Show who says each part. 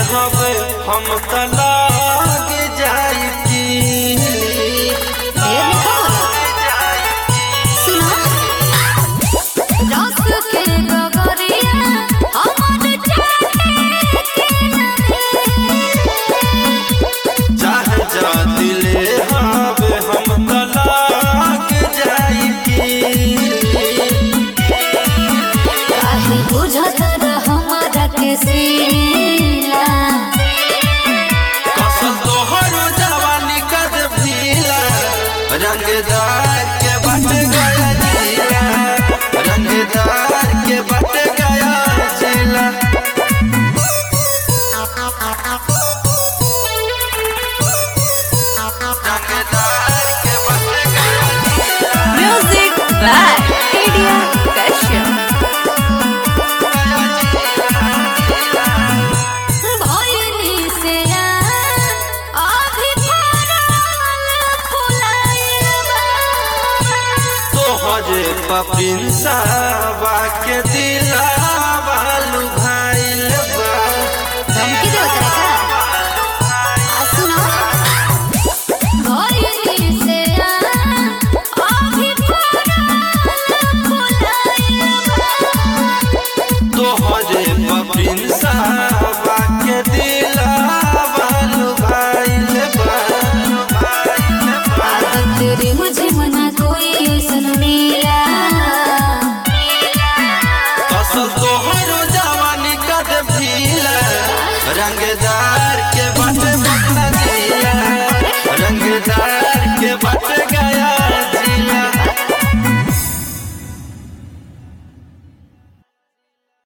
Speaker 1: हवे हम तलाक जाई की चाहे जा दिले हवे हम तलाक जाई की
Speaker 2: बुझत हमारा के सीला
Speaker 1: कसल तोहर जवानी कद भीला रंगदार के बट गया जिला रंगदार के बट गया जिला रंगदार के बट गया
Speaker 2: म्यूजिक बाय इंडिया कैशियर
Speaker 1: तोहरे पपिंसावा के दिलावा लुभाइल बा
Speaker 2: धमकी दे उतरे का सुनो भइली से अभी
Speaker 1: तोहरे पपिंसावा के दिलावा लुभाइल बा
Speaker 2: तेरे मुझे मना कोई सुन मेरा
Speaker 1: कसल तोहर जवानी कद भीला रंगदार के बट